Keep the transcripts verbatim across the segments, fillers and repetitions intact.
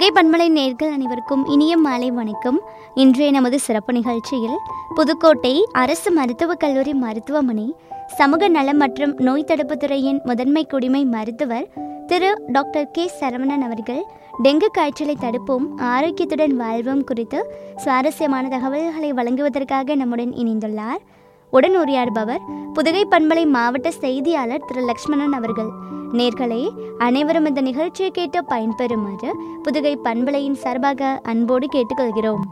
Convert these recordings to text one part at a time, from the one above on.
புதுகை பண்பலை நேயர்கள் அனைவருக்கும் இனிய மாலை வணக்கம். இன்றைய நமது சிறப்பு நிகழ்ச்சியில் புதுக்கோட்டை அரசு மருத்துவக் கல்லூரி மருத்துவமனை சமூக நலம் மற்றும் நோய் தடுப்பு துறையின் முதன்மை குடிமை மருத்துவர் திரு டாக்டர் கே சரவணன் அவர்கள் டெங்கு காய்ச்சலை தடுப்போம் ஆரோக்கியத்துடன் வாழ்வோம் குறித்து சுவாரஸ்யமான தகவல்களை வழங்குவதற்காக நம்முடன் இணைந்துள்ளார். உடன் உரையாடுபவர் புதுகை பண்பலை மாவட்ட செய்தியாளர் திரு லக்ஷ்மணன் அவர்கள். நேர்களே, அனைவரும் இந்த நிகழ்ச்சியை கேட்டு பயன்பெறுமாறு புதுகை பண்பலையின் சார்பாக அன்போடு கேட்டுக்கொள்கிறோம்.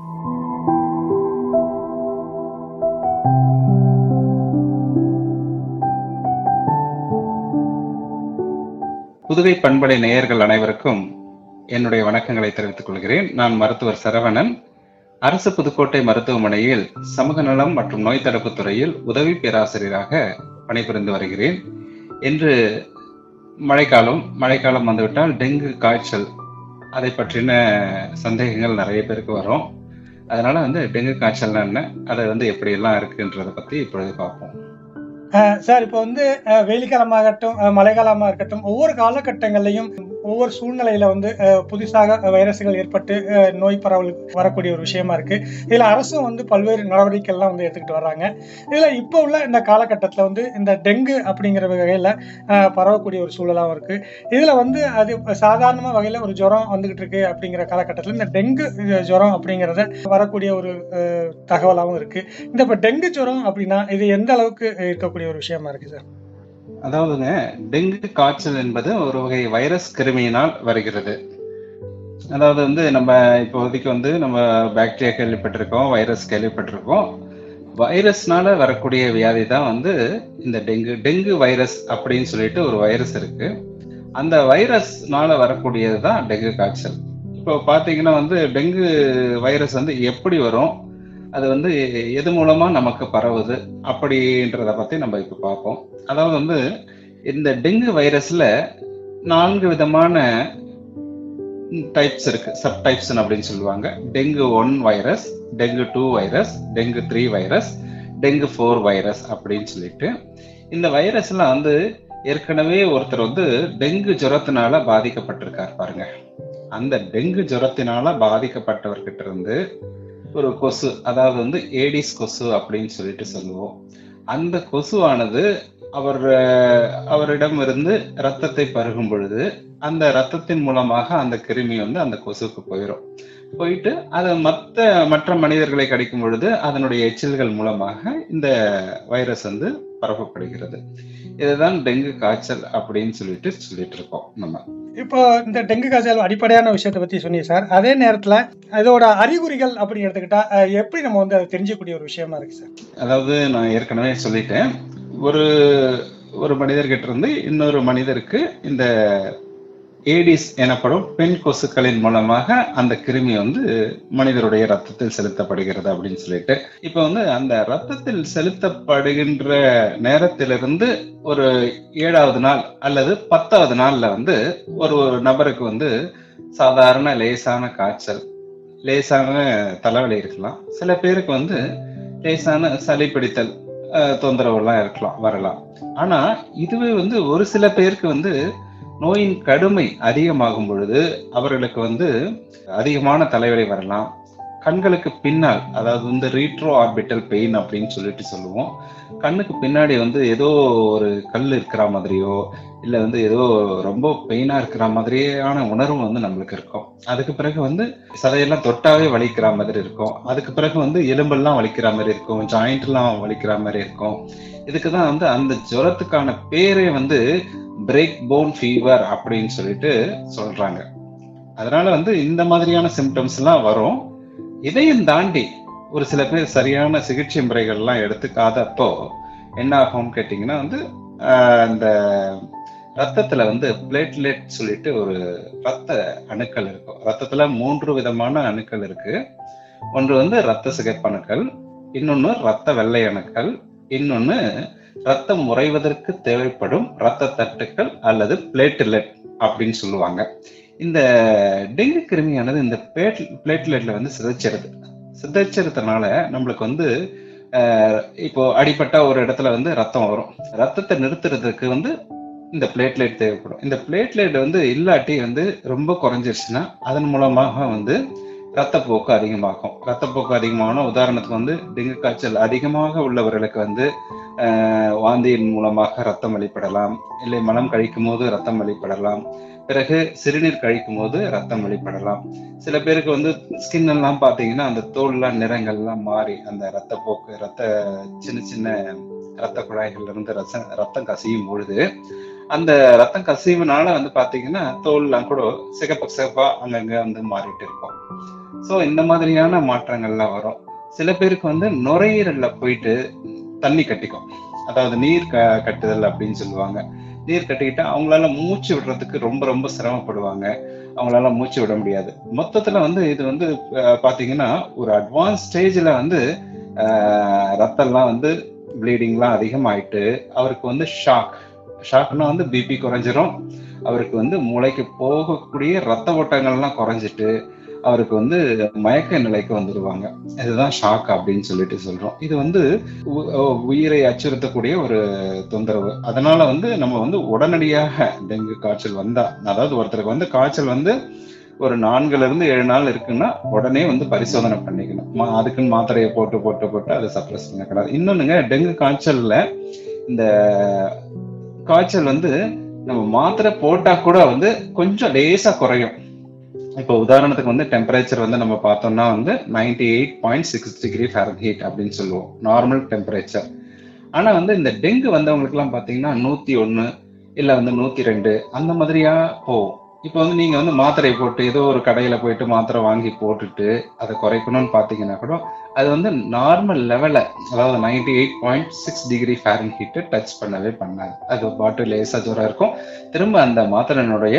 புதுகை பண்பலை நேயர்கள் அனைவருக்கும் என்னுடைய வணக்கங்களை தெரிவித்துக் கொள்கிறேன். நான் மருத்துவர் சரவணன், அரசு புதுக்கோட்டை மருத்துவமனையில் சமூக நலம் மற்றும் நோய் தடுப்பு துறையில் உதவி பேராசிரியராக பணிபுரிந்து வருகிறேன். இன்று மழைக்காலம் மழைக்காலம் வந்துவிட்டால் டெங்கு காய்ச்சல் அதை பற்றின சந்தேகங்கள் நிறைய பேருக்கு வரும். அதனால வந்து டெங்கு காய்ச்சல்னா என்ன, அதை வந்து எப்படி எல்லாம் இருக்குன்றதை பத்தி இப்பொழுது பார்ப்போம். சார், இப்போ வந்து வெயில் காலமாகட்டும் மழைக்காலமாக இருக்கட்டும், ஒவ்வொரு காலகட்டங்கள்லையும் ஒவ்வொரு சூழ்நிலையில வந்து புதுசாக வைரஸ்கள் ஏற்பட்டு நோய் பரவல் வரக்கூடிய ஒரு விஷயமா இருக்கு. இதுல அரசும் வந்து பல்வேறு நடவடிக்கை எல்லாம் வந்து எடுத்துக்கிட்டு வர்றாங்க. இதுல இப்போ உள்ள இந்த காலகட்டத்துல வந்து இந்த டெங்கு அப்படிங்கிற வகையில பரவக்கூடிய ஒரு சூழலாகவும் இருக்கு. இதுல வந்து அது சாதாரண வகையில ஒரு ஜுரம் வந்துகிட்டு இருக்கு அப்படிங்கிற காலகட்டத்துல இந்த டெங்கு ஜுரம் அப்படிங்கிறத வரக்கூடிய ஒரு தகவலாகவும் இருக்கு. இந்த இப்ப டெங்கு ஜுரம் அப்படின்னா இது எந்த அளவுக்கு இருக்கக்கூடிய ஒரு விஷயமா இருக்கு சார்? அதாவதுங்க, டெங்கு காய்ச்சல் என்பது ஒரு வகை வைரஸ் கிருமியினால் வருகிறது. அதாவது வந்து நம்ம இப்போதைக்கு வந்து நம்ம பாக்டீரியா கேள்விப்பட்டிருக்கோம், வைரஸ் கேள்விப்பட்டிருக்கோம். வைரஸ்னால வரக்கூடிய வியாதி தான் வந்து இந்த டெங்கு. டெங்கு வைரஸ் அப்படின்னு சொல்லிட்டு ஒரு வைரஸ் இருக்கு. அந்த வைரஸ்னால வரக்கூடியது தான் டெங்கு காய்ச்சல். இப்போ பாத்தீங்கன்னா வந்து டெங்கு வைரஸ் வந்து எப்படி வரும், அது வந்து எது மூலமா நமக்கு பரவுது அப்படின்றத பத்தி நம்ம இப்ப பார்ப்போம். அதாவது வந்து இந்த டெங்கு வைரஸ்ல நான்கு விதமான டைப்ஸ் இருக்கு, சப் டைப்ஸ் அப்படின்னு சொல்லுவாங்க. Dengue one virus, dengue two virus, dengue three virus, dengue four virus அப்படின்னு சொல்லிட்டு இந்த வைரஸ்லாம் வந்து ஏற்கனவே ஒருத்தர் வந்து டெங்கு ஜுரத்தினால பாதிக்கப்பட்டிருக்காரு பாருங்க. அந்த டெங்கு ஜுரத்தினால பாதிக்கப்பட்டவர்கிட்ட இருந்து ஒரு கொசு, அதாவது வந்து ஏடிஸ் கொசு அப்படின்னு சொல்லிட்டு சொல்லுவோம், அந்த கொசுவானது அவர் அவரிடம் இருந்து ரத்தத்தை பருகும் பொழுது அந்த ரத்தத்தின் மூலமாக அந்த கிருமி வந்து அந்த கொசுக்கு போயிடும். போயிட்டு அது மற்ற மற்ற மனிதர்களை கடிக்கும் பொழுது அதனுடைய எச்சில்கள் மூலமாக இந்த வைரஸ் வந்து பரப்பப்படுகிறது. இதுதான் டெங்கு காய்ச்சல் அப்படின்னு சொல்லிட்டு சொல்லிட்டு இருக்கோம் நம்ம. இப்போ இந்த டெங்கு காய்ச்சல் அடிப்படையான விஷயத்தை பத்தி சொன்னீங்க சார். அதே நேரத்துல இதோட அறிகுறிகள் அப்படி எடுத்துக்கிட்டா எப்படி நம்ம வந்து அதை தெரிஞ்சக்கூடிய ஒரு விஷயமா இருக்கு சார்? அதாவது நான் ஏற்கனவே சொல்லிட்டேன், ஒரு ஒரு மனிதர்கிட்ட இருந்து இன்னொரு மனிதருக்கு இந்த ஏடிஸ் எனப்படும் பெண் கொசுக்களின் மூலமாக அந்த கிருமி வந்து மனிதருடைய ரத்தத்தில் செலுத்தப்படுகிறது அப்படின்னு சொல்லிட்டு, இப்ப வந்து அந்த ரத்தத்தில் செலுத்தப்படுகின்ற நேரத்திலிருந்து ஒரு ஏழாவது நாள் அல்லது பத்தாவது நாள்ல வந்து ஒரு ஒரு நபருக்கு வந்து சாதாரண லேசான காய்ச்சல், லேசான தலைவலி இருக்கலாம். சில பேருக்கு வந்து லேசான சளி பிடித்தல் தொந்தரவு எல்லாம் இருக்கலாம், வரலாம். ஆனா இதுவே வந்து ஒரு சில பேருக்கு வந்து நோயின் கடுமை அதிகமாகும் பொழுது அவர்களுக்கு வந்து அதிகமான தலைவலி வரலாம். கண்களுக்கு பின்னால், அதாவது வந்து ரீட்ரோ ஆர்பிட்டல் பெயின் அப்படின்னு சொல்லிட்டு சொல்லுவோம், கண்ணுக்கு பின்னாடி வந்து ஏதோ ஒரு கல் இருக்கிற மாதிரியோ இல்ல வந்து ஏதோ ரொம்ப பெயினா இருக்கிற மாதிரியான உணர்வு வந்து நம்மளுக்கு இருக்கும். அதுக்கு பிறகு வந்து சதையெல்லாம் தொட்டாவே வலிக்கிற மாதிரி இருக்கும். அதுக்கு பிறகு வந்து எலும்பெல்லாம் வலிக்கிற மாதிரி இருக்கும், ஜாயிண்ட் எல்லாம் வலிக்கிற மாதிரி இருக்கும். இதுக்குதான் வந்து அந்த ஜுரத்துக்கான பேரே வந்து பிரேக் போன் ஃபீவர் அப்படின்னு சொல்லிட்டு சொல்றாங்க. அதனால வந்து இந்த மாதிரியான சிம்டம்ஸ் எல்லாம் வரும். இதையும் தாண்டி ஒரு சில பேர் சரியான சிகிச்சை முறைகள் எல்லாம் எடுத்துக்காதப்போ என்ன ஆகும் கேட்டீங்கன்னா வந்து அந்த ரத்தத்துல வந்து பிளேட்லெட் சொல்லிட்டு ஒரு ரத்த அணுக்கள் இருக்கும். ரத்தத்துல மூன்று விதமான அணுக்கள் இருக்கு. ஒன்று வந்து ரத்த சிகப்பணுக்கள், இன்னொன்னு ரத்த வெள்ளை அணுக்கள், இன்னொன்னு ரத்தம் உறைவதற்கு தேவைப்படும் ரத்த தட்டுக்கள் அல்லது பிளேட்லெட் அப்படின்னு சொல்லுவாங்க. இந்த டெங்கு கிருமியானது இந்த பிளேட்லெட்ல வந்து சிதைச்சிருது. சிதைச்சதுனால நம்மளுக்கு வந்து இப்போ அடிப்பட்ட ஒரு இடத்துல வந்து ரத்தம் வரும். ரத்தத்தை நிறுத்துறதுக்கு வந்து இந்த பிளேட்லெட் தேவைப்படும். இந்த பிளேட்லெட் வந்து இல்லாட்டி வந்து ரொம்ப குறைஞ்சிருச்சுன்னா அதன் மூலமாக வந்து ரத்தப்போக்கு அதிகமாகும். ரத்தப்போக்கு அதிகமாகனா உதாரணத்துக்கு வந்து டெங்கு காய்ச்சல் அதிகமாக உள்ளவர்களுக்கு வந்து ஆஹ் வாந்தியின் மூலமாக ரத்தம் வெளிப்படலாம், இல்லை மலம் கழிக்கும் போது ரத்தம் வெளிப்படலாம், பிறகு சிறுநீர் கழிக்கும் போது ரத்தம் வெளிப்படலாம். சில பேருக்கு வந்து ஸ்கின் எல்லாம் பாத்தீங்கன்னா அந்த தோல்லாம் நிறங்கள்லாம் மாறி அந்த ரத்தப்போக்கு ரத்த சின்ன சின்ன ரத்த குழாய்கள்ல இருந்து ரச ரத்தம் கசியும் பொழுது அந்த ரத்தம் கசிவுனால வந்து பாத்தீங்கன்னா தோல் எல்லாம் கூட சிகப்பு சிகப்பா அங்கங்க வந்து மாறிட்டு இருக்கும். சோ இந்த மாதிரியான மாற்றங்கள்லாம் வரும். சில பேருக்கு வந்து நுரையீரல்ல போயிட்டு தண்ணி கட்டிக்கும், அதாவது நீர் க கட்டுதல் அப்படின்னு சொல்லுவாங்க. நீர் கட்டிக்கிட்டா அவங்களால மூச்சு விடுறதுக்கு ரொம்ப ரொம்ப சிரமப்படுவாங்க, அவங்களால மூச்சு விட முடியாது. மொத்தத்துல வந்து இது வந்து பாத்தீங்கன்னா ஒரு அட்வான்ஸ் ஸ்டேஜ்ல வந்து ஆஹ் ரத்தம்லாம் வந்து ப்ளீடிங்லாம் அதிகமாயிட்டு அவருக்கு வந்து ஷாக் ஷாக்னா வந்து பிபி குறைஞ்சிரும், அவருக்கு வந்து மூளைக்கு போகக்கூடிய ரத்த ஓட்டங்கள்லாம் குறைஞ்சிட்டு அவருக்கு வந்து மயக்க நிலைக்கு வந்துடுவாங்க. இதுதான் ஷாக் அப்படின்னு சொல்லிட்டு சொல்றோம். இது வந்து உயிரை அச்சுறுத்தக்கூடிய ஒரு தொந்தரவு. அதனால வந்து நம்ம வந்து உடனடியாக டெங்கு காய்ச்சல் வந்தா, அதாவது ஒருத்தருக்கு வந்து காய்ச்சல் வந்து ஒரு நான்குல இருந்து ஏழு நாள் இருக்குன்னா உடனே வந்து பரிசோதனை பண்ணிக்கணும். அதுக்குன்னு மாத்திரையை போட்டு போட்டு போட்டு அதை சப்ரஸ் பண்ணக்கூடாது. இன்னொன்னுங்க, டெங்கு காய்ச்சல்ல இந்த காய்ச்சல் வந்து நம்ம மாத்திரை போட்டா கூட வந்து கொஞ்சம் லேசா குறையும். இப்போ உதாரணத்துக்கு வந்து டெம்பரேச்சர் வந்து நம்ம பார்த்தோம்னா வந்து ninety eight point six degree Fahrenheit அப்படின்னு சொல்லுவோம், நார்மல் டெம்பரேச்சர். ஆனா வந்து இந்த டெங்கு வந்தவங்களுக்கு எல்லாம் பாத்தீங்கன்னா நூத்தி ஒண்ணு இல்ல வந்து நூத்தி ரெண்டு அந்த மாதிரியா போகும். இப்போ வந்து நீங்க வந்து மாத்திரை போட்டு ஏதோ ஒரு கடையில போயிட்டு மாத்திரை வாங்கி போட்டுட்டு அதை குறைக்கணும்னு பாத்தீங்கன்னா கூட அது வந்து நார்மல் லெவல, அதாவது ninety eight point six degree ஃபாரன்ஹீட்டை டச் பண்ணவே பண்ணாது. அது பாட்டு லேசா ஜுரம் இருக்கும். திரும்ப அந்த மாத்திரையினுடைய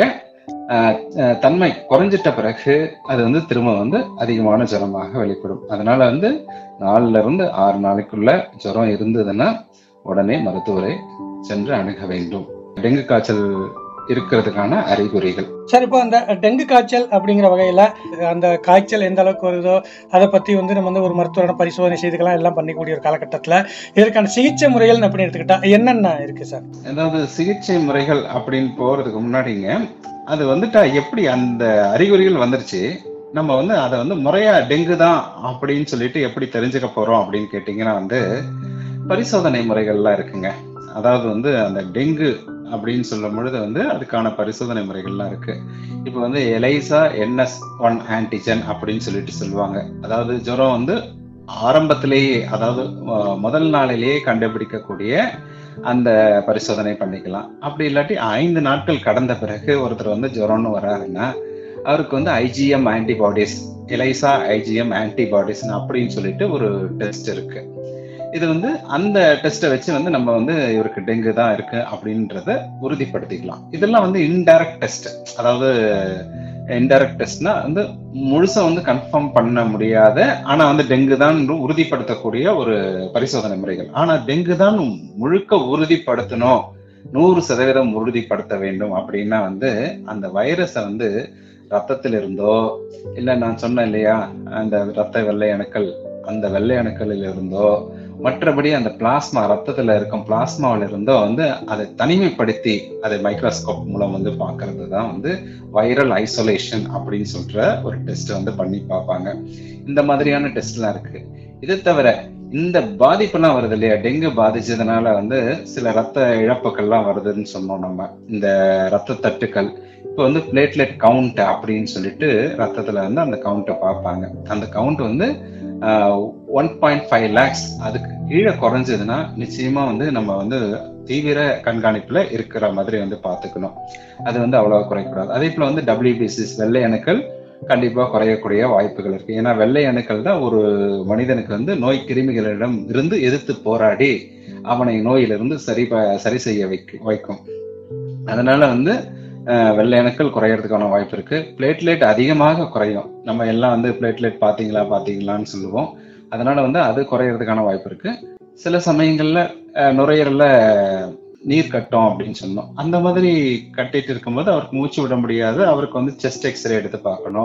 தன்மை குறைஞ்சிட்ட பிறகு அது வந்து திரும்ப வந்து அதிகமான ஜுரமாக வெளிப்படும். அதனால வந்து நாலுல இருந்து ஆறு நாளைக்குள்ள ஜுரம் இருந்ததுன்னா உடனே மருத்துவரை சென்று அணுக வேண்டும். டெங்கு காய்ச்சல் இருக்கிறதுக்கான அறிகுறிகள். சார், இப்போ அந்த டெங்கு காய்ச்சல் அப்படிங்கிற வகையில அந்த காய்ச்சல் எந்த அளவுக்கு வருதோ அதை பத்தி வந்து நம்ம வந்து ஒரு மருத்துவரோட பரிசோதனை செய்துக்கலாம், எல்லாம் பண்ணிக்கூடிய ஒரு காலகட்டத்துல இதற்கான சிகிச்சை முறைகள் அப்படின்னு எடுத்துக்கிட்டா என்னென்ன இருக்கு சார்? அதாவது சிகிச்சை முறைகள் அப்படின்னு போறதுக்கு முன்னாடிங்க, அது வந்துட்டா எப்படி அந்த அறிகுறிகள் வந்துருச்சு, நம்ம வந்து அதை வந்து முறையா டெங்கு தான் அப்படின்னு சொல்லிட்டு எப்படி தெரிஞ்சுக்க போறோம் அப்படின்னு கேட்டீங்கன்னா வந்து பரிசோதனை முறைகள்லாம் இருக்குங்க. அதாவது வந்து அந்த டெங்கு அப்படின்னு சொல்லும் பொழுது வந்து அதுக்கான பரிசோதனை முறைகள்லாம் இருக்கு. இப்போ வந்து எலைசா என்எஸ் ஒன் ஆன்டிஜன் அப்படின்னு சொல்லிட்டு சொல்லுவாங்க. அதாவது ஜுரம் வந்து ஆரம்பத்திலேயே, அதாவது முதல் நாளிலேயே கண்டுபிடிக்கக்கூடிய அந்த பரிசோதனை பண்ணிக்கலாம். அப்படி இல்லாட்டி ஐந்து நாட்கள் கடந்த பிறகு ஒருத்தர் வந்து ஜுரம்னு வராருன்னா அவருக்கு வந்து IgM antibodies, ELISA IgM antibodies அப்படின்னு சொல்லிட்டு ஒரு டெஸ்ட் இருக்கு. இது வந்து அந்த டெஸ்ட்டை வச்சு வந்து நம்ம வந்து இவருக்கு டெங்கு தான் இருக்கு அப்படின்றத உறுதிப்படுத்திக்கலாம். இதெல்லாம் வந்து இன்டைரக்ட் டெஸ்ட். அதாவது இன்டைரக்ட் டெஸ்ட்னா வந்து முழுசா வந்து கன்ஃபார்ம் பண்ண முடியாத, ஆனா வந்து டெங்கு தான் உறுதிப்படுத்தக்கூடிய ஒரு பரிசோதனை முறைகள். ஆனா டெங்கு தான் முழுக்க உறுதிப்படுத்தணும், நூறு சதவீதம் உறுதிப்படுத்த வேண்டும் அப்படின்னா வந்து அந்த வைரஸை வந்து ரத்தத்தில் இருந்தோ, இல்ல நான் சொன்னேன் இல்லையா அந்த ரத்த வெள்ளை அணுக்கள், அந்த வெள்ளை அணுக்களில் இருந்தோ, மற்றபடி அந்த பிளாஸ்மா ரத்தத்துல இருக்கும் பிளாஸ்மாவில இருந்தோ வந்து அதை தனிமைப்படுத்தி அதை மைக்ரோஸ்கோப் மூலம் வந்து பாக்குறது தான் வந்து வைரல் ஐசோலேஷன் அப்படின்னு சொல்ற ஒரு டெஸ்ட் வந்து பண்ணி பார்ப்பாங்க. இந்த மாதிரியான டெஸ்ட் எல்லாம் இருக்கு. இது தவிர இந்த பாதிப்புலாம் வருது இல்லையா, டெங்கு பாதிச்சதுனால வந்து சில ரத்த இழப்புகள்லாம் வருதுன்னு சொன்னோம் நம்ம. இந்த ரத்த தட்டுக்கள் இப்போ வந்து பிளேட்லெட் கவுண்ட் அப்படின்னு சொல்லிட்டு ரத்தத்துல வந்து அந்த கவுண்ட்டை பார்ப்பாங்க. அந்த கவுண்ட் வந்து ஒன் பாயிண்ட் ஃபைவ் லேக்ஸ் அதுக்கு கீழே குறைஞ்சதுன்னா நிச்சயமா வந்து நம்ம வந்து தீவிர கண்காணிப்புல இருக்கிற மாதிரி வந்து பாத்துக்கணும். அது வந்து அவ்வளவு குறைக்கூடாது. அதே போல வந்து டபிள்யூபிசிஸ் வெள்ளை அணுக்கள் கண்டிப்பா குறையக்கூடிய வாய்ப்புகள் இருக்கு. ஏன்னா வெள்ளை அணுக்கள் தான் ஒரு மனிதனுக்கு வந்து நோய் கிருமிகளிடம் இருந்து எதிர்த்து போராடி அவனை நோயிலிருந்து சரி சரி செய்ய வைக்க வைக்கும் அதனால வந்து வெள்ளை அணுக்கள் குறையறதுக்கான வாய்ப்பு இருக்கு. பிளேட்லெட் அதிகமாக குறையும். நம்ம எல்லாம் வந்து பிளேட்லெட் பாத்தீங்களா பாத்தீங்களான்னு சொல்லுவோம். அதனால வந்து அது குறையறதுக்கான வாய்ப்பு இருக்கு. சில சமயங்கள்ல நுரையீரல்ல நீர் கட்டும் அப்படின்னு சொன்னோம். அந்த மாதிரி கட்டிட்டு இருக்கும்போது அவருக்கு மூச்சு விட முடியாது. அவருக்கு வந்து செஸ்ட் எக்ஸ்ரே எடுத்து பார்க்கணும்.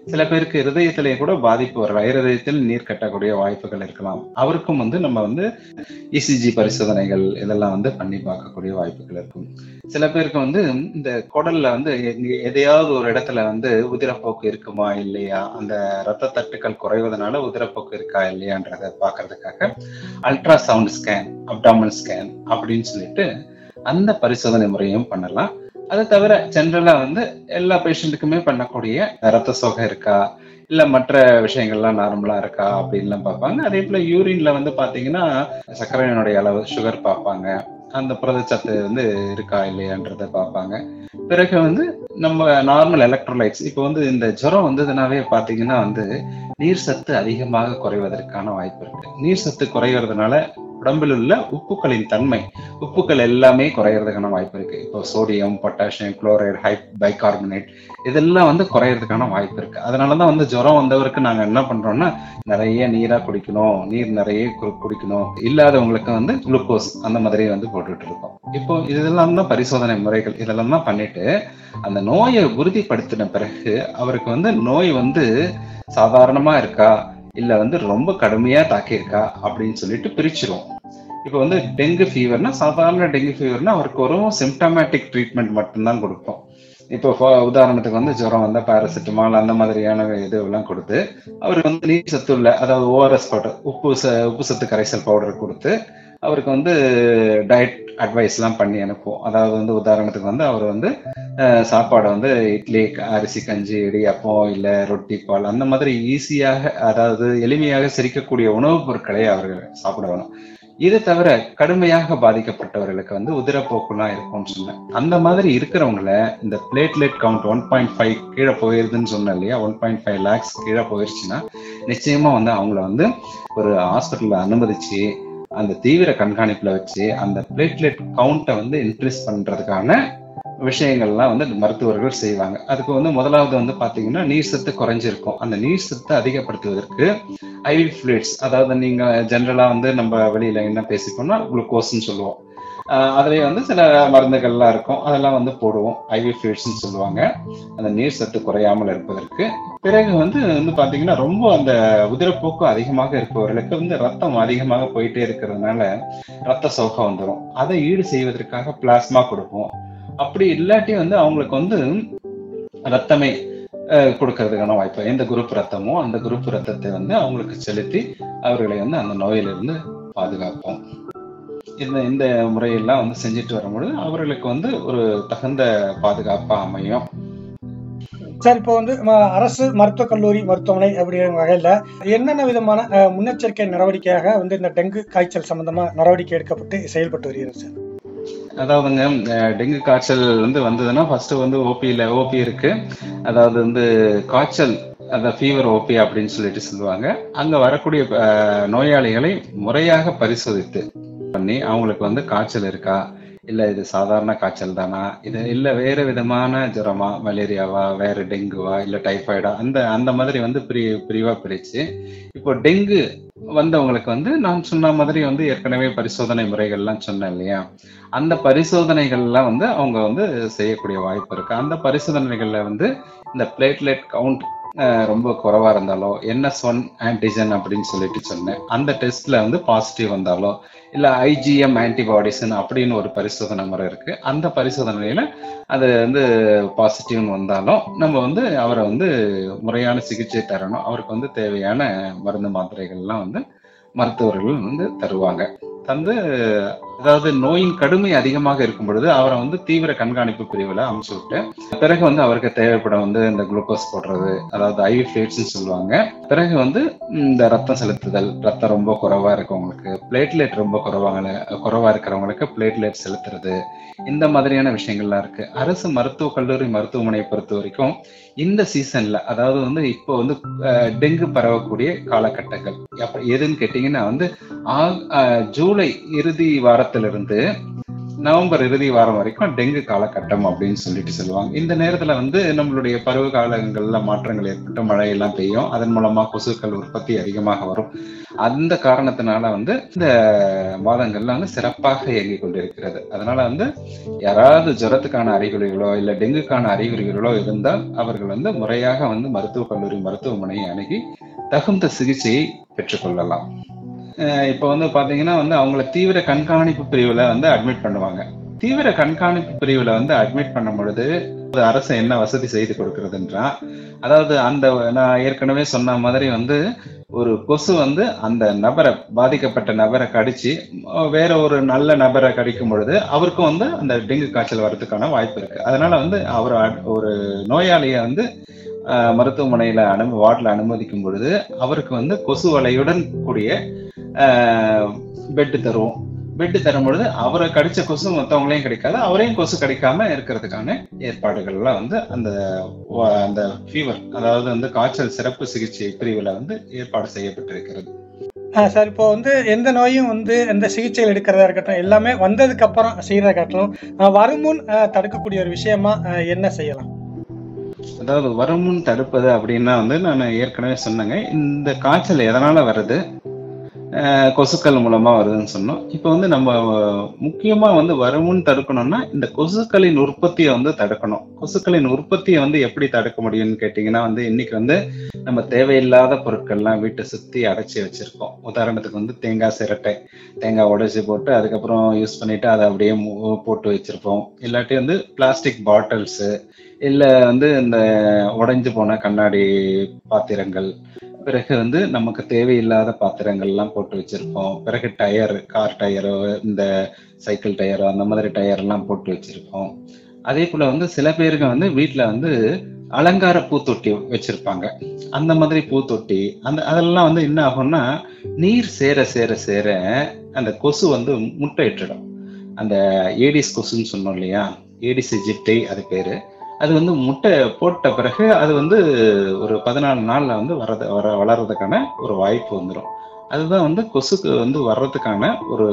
சில பேருக்கு இருதயத்திலேயே கூட பாதிப்பு வரலாம், இருதயத்தில் நீர் கட்டக்கூடிய வாய்ப்புகள் இருக்கலாம். அவருக்கும் வந்து நம்ம வந்து இசிஜி பரிசோதனைகள் இதெல்லாம் வந்து பண்ணி பார்க்கக்கூடிய வாய்ப்புகள் இருக்கும். சில பேருக்கு வந்து இந்த குடல்ல வந்து எதையாவது ஒரு இடத்துல வந்து உதிரப்போக்கு இருக்குமா இல்லையா, அந்த ரத்த தட்டுக்கள் குறைவதனால உதிரப்போக்கு இருக்கா இல்லையான்றத பாக்குறதுக்காக அல்ட்ராசவுண்ட் ஸ்கேன், அப்டாமினல் ஸ்கேன் அப்படின்னு சொல்லிட்டு அந்த பரிசோதனை முறையும் பண்ணலாம். அது தவிர ஜென்ரலா வந்து எல்லா பேஷண்ட்டுக்குமே பண்ணக்கூடிய ரத்த சோகை இருக்கா இல்ல மற்ற விஷயங்கள்லாம் நார்மலா இருக்கா அப்படின்லாம் பார்ப்பாங்க. அதே போல யூரின்ல வந்து பாத்தீங்கன்னா சர்க்கரையினுடைய அளவு, சுகர் பார்ப்பாங்க, அந்த புரதச்சத்து வந்து இருக்கா இல்லையான்றத பார்ப்பாங்க. பிறகு வந்து நம்ம நார்மல் எலக்ட்ரோலைட்ஸ், இப்போ வந்து இந்த ஜுரம் வந்ததுனாவே பாத்தீங்கன்னா வந்து நீர் சத்து அதிகமாக குறைவதற்கான வாய்ப்பு இருக்கு. நீர் சத்து குறைகிறதுனால உடம்பில் உள்ள உப்புக்களின் தன்மை, உப்புக்கள் எல்லாமே குறையறதுக்கான வாய்ப்பு இருக்கு. இப்போ சோடியம், பொட்டாசியம், குளோரைடு, ஹை பைகார்பனேட் இதெல்லாம் வந்து குறையறதுக்கான வாய்ப்பு இருக்கு. அதனாலதான் வந்து ஜுரம் வந்தவருக்கு நாங்க என்ன பண்றோம்னா நிறைய நீரா குடிக்கணும், நீர் நிறைய குடிக்கணும், இல்லாதவங்களுக்கு வந்து குளுக்கோஸ் அந்த மாதிரி வந்து போட்டுட்டு இருக்கோம். இப்போ இதெல்லாம் தான் பரிசோதனை முறைகள். இதெல்லாம் தான் பண்ணிட்டு அந்த நோயை உறுதிப்படுத்தின பிறகு அவருக்கு வந்து நோய் வந்து சாதாரணமா இருக்கா இல்ல வந்து ரொம்ப கடுமையா தாக்கியிருக்கா அப்படின்னு சொல்லிட்டு பிரிச்சிருவோம். இப்ப வந்து டெங்கு ஃபீவர்னா, சாதாரண டெங்கு ஃபீவர்னா அவருக்கு ஒரு சிம்டமேட்டிக் ட்ரீட்மெண்ட் மட்டும்தான் கொடுப்போம். இப்போ உதாரணத்துக்கு வந்து ஜுரம் வந்தா பாராசிட்டமால் அந்த மாதிரியான இதுவெல்லாம் கொடுத்து அவருக்கு வந்து நீர் சத்து உள்ள, அதாவது ஓஆர்எஸ் பவுடர், உப்பு ச உப்பு சத்து கரைசல் பவுடர் கொடுத்து அவருக்கு வந்து டயட் அட்வைஸ் எல்லாம் பண்ணி அனுப்புவோம். அதாவது வந்து உதாரணத்துக்கு வந்து அவர் வந்து சாப்பாடை வந்து இட்லி, அரிசி கஞ்சி, இடியாப்பம் இல்ல ரொட்டி, பால் அந்த மாதிரி ஈஸியாக, அதாவது எளிமையாக செரிக்கக்கூடிய உணவுப் பொருட்களை அவர்கள் சாப்பிட வேணும். இது தவிர கடுமையாக பாதிக்கப்பட்டவர்களுக்கு வந்து உதிரப்போக்குலாம் இருக்கும்னு சொன்னேன். அந்த மாதிரி இருக்கிறவங்கள இந்த platelet count one point five கீழே போயிருதுன்னு சொன்னேன் இல்லையா, ஒன் பாயிண்ட் ஃபைவ் லேக்ஸ் கீழே போயிருச்சுன்னா நிச்சயமா வந்து அவங்கள வந்து ஒரு ஹாஸ்பிட்டல்ல அனுமதிச்சு அந்த தீவிர கண்காணிப்புல வச்சு அந்த பிளேட்லெட் கவுண்டை வந்து இன்க்ரீஸ் பண்றதுக்கான விஷயங்கள்லாம் வந்து மருத்துவர்கள் செய்வாங்க. அதுக்கு வந்து முதலாவது வந்து பாத்தீங்கன்னா நீர் சத்து குறைஞ்சிருக்கும். அந்த நீர் சத்தை அதிகப்படுத்துவதற்கு ஐவி ஃப்ளூயிட்ஸ், அதாவது நீங்க ஜென்ரலா வந்து நம்ம வெளியில என்ன பேசிப்போம்னா குளுக்கோஸ்ன்னு சொல்லுவோம். ஆஹ் அதுலயே வந்து சில மருந்துகள்லாம் இருக்கும், அதெல்லாம் வந்து போடுவோம். ஐவி ஃப்ளூயிட்ஸ்ன்னு சொல்லுவாங்க, அந்த நீர் சத்து குறையாமல் இருப்பதற்கு. பிறகு வந்து வந்து பாத்தீங்கன்னா ரொம்ப அந்த உதிரப்போக்கு அதிகமாக இருப்பவர்களுக்கு வந்து ரத்தம் அதிகமாக போயிட்டே இருக்கிறதுனால ரத்த சோகை வந்துடும். அதை ஈடு செய்வதற்காக பிளாஸ்மா கொடுப்போம். அப்படி இல்லாட்டி வந்து அவங்களுக்கு வந்து ரத்தமே கொடுக்கறதுக்கான வாய்ப்பு, எந்த குரூப் ரத்தமோ அந்த குரூப் ரத்தத்தை வந்து அவங்களுக்கு செலுத்தி அவர்களை வந்து அந்த நோயிலிருந்து பாதுகாப்போம். இந்த இந்த முறையெல்லாம் வந்து செஞ்சுட்டு வரும்பொழுது அவர்களுக்கு வந்து ஒரு தகுந்த பாதுகாப்பா அமையும். சார், இப்போ வந்து அரசு மருத்துவக் கல்லூரி மருத்துவமனை அப்படிங்கிற வகையில என்னென்ன விதமான முன்னெச்சரிக்கை நடவடிக்கையாக வந்து இந்த டெங்கு காய்ச்சல் சம்பந்தமா நடவடிக்கை எடுக்கப்பட்டு செயல்பட்டு வருகிறது சார்? அதாவதுங்க, டெங்கு காய்ச்சல் வந்து வந்ததுன்னா ஃபர்ஸ்ட் வந்து ஓபியில ஓபி இருக்கு, அதாவது வந்து காய்ச்சல், அந்த ஃபீவர் ஓபி அப்படின்னு சொல்லிட்டு சொல்லுவாங்க. அங்க வரக்கூடிய நோயாளிகளை முறையாக பரிசோதித்து பண்ணி அவங்களுக்கு வந்து காய்ச்சல் இருக்கா இல்ல இது சாதாரண காய்ச்சல் தானா, இது இல்ல வேற விதமான ஜுரமா, மலேரியாவா, வேற டெங்குவா இல்ல டைஃபாய்டா, அந்த அந்த மாதிரி வந்து பிரி பிரிவா பிரிச்சு இப்போ டெங்கு வந்தவங்களுக்கு வந்து நான் சொன்ன மாதிரி வந்து ஏற்கனவே பரிசோதனை முறைகள்லாம் சொன்னேன் இல்லையா, அந்த பரிசோதனைகள்லாம் வந்து அவங்க வந்து செய்யக்கூடிய வாய்ப்பு இருக்கு. அந்த பரிசோதனைகள்ல வந்து இந்த பிளேட்லெட் கவுண்ட் ரொம்ப குறைவா இருந்தாலோ, என்எஸ் ஒன் ஆன்டிஜன் அப்படின்னு சொல்லிட்டு சொன்னேன், அந்த டெஸ்ட்ல வந்து பாசிட்டிவ் வந்தாலோ, இல்ல ஐஜிஎம் ஆன்டிபாடிஸ் அப்படின்னு ஒரு பரிசோதனை முறை இருக்கு, அந்த பரிசோதனையில அது வந்து பாசிட்டிவ்னு வந்தாலும் நம்ம வந்து அவரை வந்து முறையான சிகிச்சை தரணும். அவருக்கு வந்து தேவையான மருந்து மாத்திரைகள்லாம் வந்து மருத்துவர்கள் வந்து தருவாங்க. தந்து, அதாவது நோயின் கடுமை அதிகமாக இருக்கும் பொழுது அவரை வந்து தீவிர கண்காணிப்பு பிரிவுல அமுச்சு விட்டு பிறகு வந்து அவருக்கு தேவைப்படும் வந்து இந்த குளுக்கோஸ் போடுறது, அதாவது ஐவி ஃப்ளூயிட்ஸ்ன்னு சொல்லுவாங்க. பிறகு வந்து இந்த ரத்தம் செலுத்துதல், ரத்தம் ரொம்ப குறைவா இருக்கவங்களுக்கு, பிளேட்லெட் ரொம்ப குறைவாங்க குறைவா இருக்கிறவங்களுக்கு பிளேட்லெட் செலுத்துறது, இந்த மாதிரியான விஷயங்கள்லாம் இருக்கு. அரசு மருத்துவக் கல்லூரி மருத்துவமனையை பொறுத்த வரைக்கும் இந்த சீசன்ல, அதாவது வந்து இப்போ வந்து டெங்கு பரவக்கூடிய காலகட்டங்கள் எதுன்னு கேட்டீங்கன்னா வந்து ஜூலை இறுதி வாரத்திலிருந்து நவம்பர் இறுதி வாரம் வரைக்கும் டெங்கு காலகட்டம் அப்படின்னு சொல்லிட்டு சொல்லுவாங்க. இந்த நேரத்துல வந்து நம்மளுடைய பருவ காலங்கள்ல மாற்றங்கள் ஏற்பட்டு மழையெல்லாம் பெய்யும். அதன் மூலமா கொசுக்கள் உற்பத்தி அதிகமாக வரும். அந்த காரணத்தினால வந்து இந்த மாதங்கள்ல வந்து சிறப்பாக இயங்கி கொண்டிருக்கிறது. அதனால வந்து யாராவது ஜுரத்துக்கான அறிகுறிகளோ இல்ல டெங்குக்கான அறிகுறிகளோ இருந்தால் அவர்கள் வந்து முறையாக வந்து மருத்துவக் கல்லூரி மருத்துவமனையை அணுகி தகுந்த சிகிச்சையை பெற்றுக்கொள்ளலாம். இப்ப வந்து பாத்தீங்கன்னா வந்து அவங்கள தீவிர கண்காணிப்பு பிரிவுல வந்து அட்மிட் பண்ணுவாங்க. தீவிர கண்காணிப்பு பிரிவுல வந்து அட்மிட் பண்ணும் பொழுது அரசு என்ன வசதி செய்து கொடுக்கறதுன்றா, அதாவது அந்த நான் ஏற்கனவே சொன்ன மாதிரி வந்து ஒரு கொசு வந்து அந்த நபரை பாதிக்கப்பட்ட நபரை கடிச்சு வேற ஒரு நல்ல நபரை கடிக்கும் பொழுது அவருக்கும் வந்து அந்த டெங்கு காய்ச்சல் வர்றதுக்கான வாய்ப்பு இருக்கு. அதனால வந்து அவர் ஒரு நோயாளியை வந்து அஹ் மருத்துவமனையில அனு வார்டில் அனுமதிக்கும் பொழுது அவருக்கு வந்து கொசு வலையுடன் கூடிய ஆஹ் பெட்டு தருவோம். பெட்டு தரும் பொழுது அவரை கடிச்ச கொசு மற்றவங்களையும் கிடைக்காது, அவரையும் கொசு கிடைக்காம இருக்கிறதுக்கான ஏற்பாடுகள்லாம் வந்து அந்த அந்த ஃபீவர் அதாவது வந்து காய்ச்சல் சிறப்பு சிகிச்சை பிரிவுல வந்து ஏற்பாடு செய்யப்பட்டிருக்கிறது. சார், இப்போ வந்து எந்த நோயும் வந்து எந்த சிகிச்சைகள் எடுக்கிறதா இருக்கட்டும் எல்லாமே வந்ததுக்கு அப்புறம் செய்யறத காட்டிலும் வருமுன் தடுக்கக்கூடிய ஒரு விஷயமா என்ன செய்யலாம்? அதாவது வருமுன் தடுப்பது அப்படின்னா வந்து நான் ஏற்கனவே சொன்னேங்க, இந்த காய்ச்சல் எதனால வருது, கொசுக்கள் மூலமா வருதுன்னு சொன்னோம். இப்ப வந்து நம்ம முக்கியமா வந்து வருமுன் தடுக்கணும்னா இந்த கொசுக்களின் உற்பத்தியை வந்து தடுக்கணும். கொசுக்களின் உற்பத்தியை வந்து எப்படி தடுக்க முடியும்னு கேட்டீங்கன்னா வந்து இன்னைக்கு வந்து நம்ம தேவையில்லாத பொருட்கள்லாம் வீட்டை சுத்தி அடைச்சி வச்சிருக்கோம். உதாரணத்துக்கு வந்து தேங்காய் சிரட்டை, தேங்காய் உடைச்சி போட்டு அதுக்கப்புறம் யூஸ் பண்ணிட்டு அதை அப்படியே போட்டு வச்சிருப்போம். இல்லாட்டி வந்து பிளாஸ்டிக் பாட்டில்ஸ், இல்ல வந்து இந்த உடைஞ்சு போன கண்ணாடி பாத்திரங்கள், பிறகு வந்து நமக்கு தேவையில்லாத பாத்திரங்கள் எல்லாம் போட்டு வச்சிருப்போம். பிறகு டயர், கார் டயரோ இந்த சைக்கிள் டயரோ அந்த மாதிரி டயர் எல்லாம் போட்டு வச்சிருப்போம். அதே போல வந்து சில பேருக்கு வந்து வீட்டுல வந்து அலங்கார பூத்தொட்டி வச்சிருப்பாங்க. அந்த மாதிரி பூத்தொட்டி அந்த அதெல்லாம் வந்து என்ன ஆகும்னா நீர் சேர சேர சேர அந்த கொசு வந்து முட்டை இட்டுடும். அந்த ஏடிஸ் கொசுன்னு சொன்னோம் இல்லையா, ஏடிஸ் எஜிப்டை அது பேரு. அது வந்து முட்டை போட்ட பிறகு அது வந்து ஒரு பதினாலு நாள்ல வந்து வர்றது வர வளர்றதுக்கான ஒரு வாய்ப்பு வந்துடும். அதுதான் வந்து கொசுக்கு வந்து வர்றதுக்கான ஒரு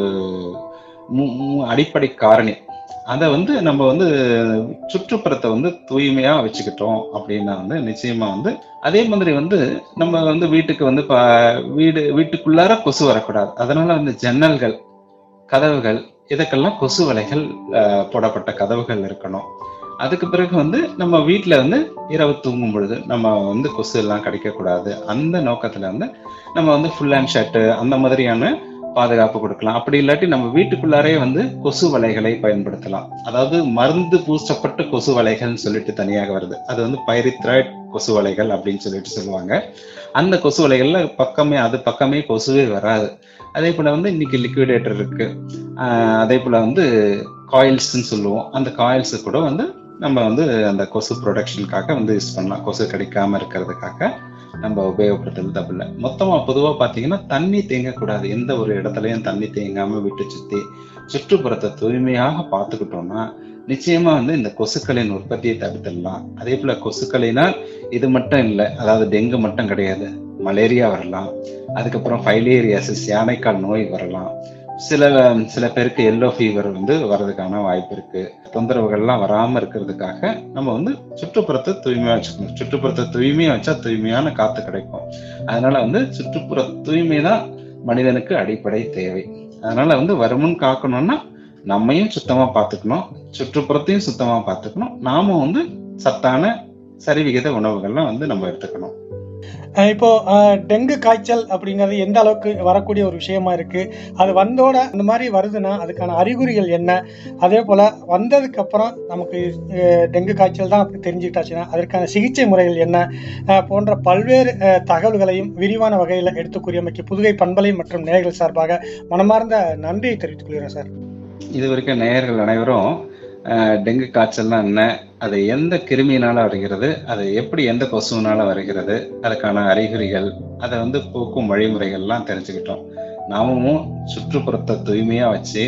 அடிப்படை காரணி. அதை வந்து நம்ம வந்து சுற்றுப்புறத்தை வந்து தூய்மையா வச்சுக்கிட்டோம் அப்படின்னா வந்து நிச்சயமா வந்து அதே மாதிரி வந்து நம்ம வந்து வீட்டுக்கு வந்து வீடு வீட்டுக்குள்ளார கொசு வரக்கூடாது. அதனால வந்து ஜன்னல்கள், கதவுகள் இதுக்கெல்லாம் கொசு வலைகள் போடப்பட்ட கதவுகள் இருக்கணும். அதுக்கு பிறகு வந்து நம்ம வீட்டுல வந்து இரவு தூங்கும் பொழுது நம்ம வந்து கொசு எல்லாம் கடிக்க கூடாது. அந்த நோக்கத்துல வந்து நம்ம வந்து ஃபுல் ஹேண்ட் ஷர்ட் அந்த மாதிரியான பாதுகாப்பு கொடுக்கலாம். அப்படி இல்லாட்டி நம்ம வீட்டுக்குள்ளாரே வந்து கொசு வலைகளை பயன்படுத்தலாம். அதாவது மருந்து பூசப்பட்ட கொசு வலைகள்னு சொல்லிட்டு தனியாக வருது. அது வந்து பைரித்ராய்ட் கொசு வலைகள் அப்படின்னு சொல்லிட்டு சொல்லுவாங்க. அந்த கொசு வலைகள்ல பக்கமே அது பக்கமே கொசுவே வராது. அதே போல வந்து இன்னைக்கு லிக்விடேட்டர் இருக்கு. ஆஹ் அதே போல வந்து காயில்ஸ்ன்னு சொல்லுவோம். அந்த காயில்ஸ் கூட வந்து நம்ம வந்து அந்த கொசு ப்ரொடக்ஷனுக்காக வந்து யூஸ் பண்ணலாம். கொசு கிடைக்காம இருக்கிறதுக்காக நம்ம உபயோகப்படுத்துறது தப்பு இல்லை. மொத்தமா பொதுவா பாத்தீங்கன்னா தண்ணி தேங்கக்கூடாது. எந்த ஒரு இடத்துலயும் தண்ணி தேங்காம விட்டு சுத்தி சுற்றுப்புறத்தை தூய்மையாக பார்த்துக்கிட்டோம்னா நிச்சயமா வந்து இந்த கொசுக்களின் உற்பத்தியை தடுத்துடலாம். அதே போல கொசுக்களினால் இது மட்டும் இல்லை, அதாவது டெங்கு மட்டும் கிடையாது, மலேரியா வரலாம், அதுக்கப்புறம் ஃபைலேரியாசிஸ் யானைக்கால் நோய் வரலாம், சில சில பேருக்கு எல்லோ ஃபீவர் வந்து வர்றதுக்கான வாய்ப்பு இருக்கு. தொந்தரவுகள்லாம் வராம இருக்கிறதுக்காக நம்ம வந்து சுற்றுப்புறத்தை தூய்மையா வச்சுக்கணும். சுற்றுப்புறத்தை தூய்மையா வச்சா தூய்மையான காத்து கிடைக்கும். அதனால வந்து சுற்றுப்புற தூய்மை தான் மனிதனுக்கு அடிப்படை தேவை. அதனால வந்து வருமுன் காக்கணும்னா நம்மையும் சுத்தமா பார்த்துக்கணும், சுற்றுப்புறத்தையும் சுத்தமா பார்த்துக்கணும். நாம வந்து சத்தான சரிவிகித உணவுகள்லாம் வந்து நம்ம எடுத்துக்கணும். இப்போ டெங்கு காய்ச்சல் அப்படிங்கிறது எந்த அளவுக்கு வரக்கூடிய ஒரு விஷயமா இருக்கு, அது வந்தோட இந்த மாதிரி வருதுன்னா அதுக்கான அறிகுறிகள் என்ன, அதே போல வந்ததுக்கு அப்புறம் நமக்கு டெங்கு காய்ச்சல் தான் அப்படி தெரிஞ்சுக்கிட்டாச்சுன்னா அதற்கான சிகிச்சை முறைகள் என்ன போன்ற பல்வேறு தகவல்களையும் விரிவான வகையில் எடுத்து கூறியமைக்கு புதுகை பண்பலை மற்றும் நேயர்கள் சார்பாக மனமார்ந்த நன்றியை தெரிவித்துக் கொள்கிறேன் சார். இது வரைக்கும் நேயர்கள் அனைவரும் டெங்கு காய்ச்சல்னா என்ன, அது எந்த கிருமியினால வருகிறது, அது எப்படி எந்த கொசுனால வருகிறது, அதுக்கான அறிகுறிகள், அதை வந்து போக்கும் வழிமுறைகள்லாம் தெரிஞ்சுக்கிட்டோம். நாமும் சுற்றுப்புறத்தை தூய்மையா வச்சு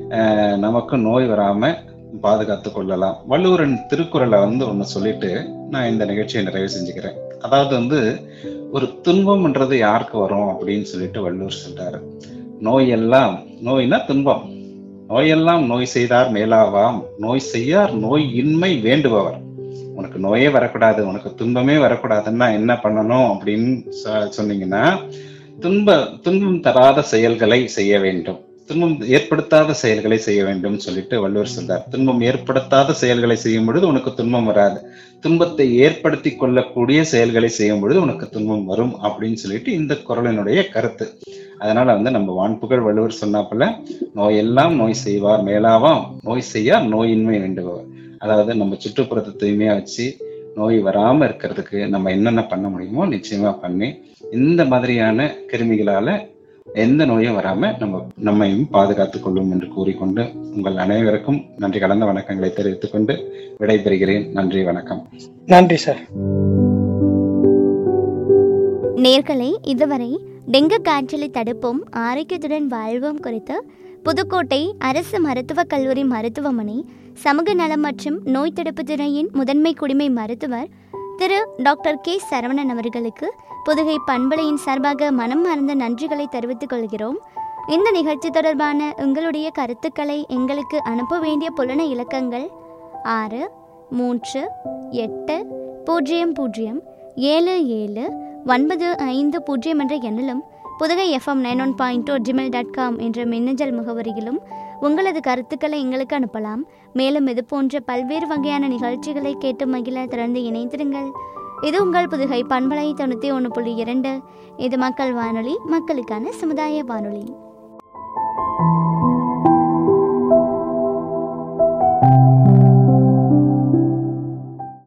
நமக்கு நோய் வராம பாதுகாத்து கொள்ளலாம். வள்ளுவரின் திருக்குறளை வந்து ஒண்ணு சொல்லிட்டு நான் இந்த நிகழ்ச்சியை நிறைவு செஞ்சுக்கிறேன். அதாவது வந்து ஒரு துன்பம்ன்றது யாருக்கு வரும் அப்படின்னு சொல்லிட்டு வள்ளுவர் சொல்றாரு. நோய் எல்லாம், நோய்னா துன்பம், நோயெல்லாம் நோய் செய்தார் மேலாவாம், நோய் செய்யார் நோய் இன்மை வேண்டுபவர். உனக்கு நோயே வரக்கூடாது, உனக்கு துன்பமே வரக்கூடாதுன்னா என்ன பண்ணணும் அப்படின்னு சொன்னீங்கன்னா, துன்ப துன்பம் தராத செயல்களை செய்ய வேண்டும், துன்பம் ஏற்படுத்தாத செயல்களை செய்ய வேண்டும் சொல்லிட்டு வள்ளுவர் சொல்றார். துன்பம் ஏற்படுத்தாத செயல்களை செய்யும் பொழுது உனக்கு துன்பம் வராது, துன்பத்தை ஏற்படுத்தி கொள்ளக்கூடிய செயல்களை செய்யும் பொழுது உனக்கு துன்பம் வரும் அப்படின்னு சொல்லிட்டு இந்த குறளினுடைய கருத்து. அதனால வந்து நம்ம வான்புகழ் வள்ளுவர் சொன்னாப்புல, நோயெல்லாம் நோய் செய்வார் மேலாவாம், நோய் செய்யார் நோயின்மை வேண்டுபவர். அதாவது நம்ம சுற்றுப்புறத்தை தூய்மையா வச்சு நோய் வராம இருக்கிறதுக்கு நம்ம என்னென்ன பண்ண முடியுமோ நிச்சயமா பண்ணி இந்த மாதிரியான கிருமிகளால எந்த நோயும் வராம நம்ம நம்மையும் பாதுகாத்துக் கொள்ளும் என்று கூறிக்கொண்டு உங்கள் அனைவருக்கும் நன்றி கலந்த வணக்கங்களை தெரிவித்துக் கொண்டு விடைபெறுகிறேன். நன்றி, வணக்கம். நன்றி சார். நேர்களே, இதுவரை டெங்கு காய்ச்சலை தடுப்போம் ஆரோக்கியத்துடன் வாழ்வோம் குறித்து புதுக்கோட்டை அரசு மருத்துவக் கல்லூரி மருத்துவமனை சமூக நலம் மற்றும் நோய் தடுப்பு துறையின் முதன்மை குடிமை மருத்துவர் திரு டாக்டர் கே சரவணன் அவர்களுக்கு புதுகை பண்பலையின் சார்பாக மனம் மார்ந்த நன்றிகளை தெரிவித்துக் கொள்கிறோம். இந்த நிகழ்ச்சி தொடர்பான உங்களுடைய கருத்துக்களை எங்களுக்கு அனுப்ப வேண்டிய புலன இலக்கங்கள் ஆறு மூன்று எட்டு பூஜ்ஜியம் பூஜ்ஜியம் ஏழு ஏழு ஒன்பது ஐந்து பூஜ்ஜியம் என்ற எண்ணிலும் புதுகை FM nine one point two Gmail dot com என்ற மின்னஞ்சல் முகவரியிலும் உங்களது கருத்துக்களை எங்களுக்கு அனுப்பலாம். மேலும் இது போன்ற பல்வேறு வகையான நிகழ்ச்சிகளை கேட்டு மகிழ தொடர்ந்து இணைந்திருங்கள். இது உங்கள் புதுகை பண்பலை தொண்ணூற்றி ஒன்று புள்ளி இரண்டு. இது மக்கள் வானொலி, மக்களுக்கான சமுதாய வானொலி.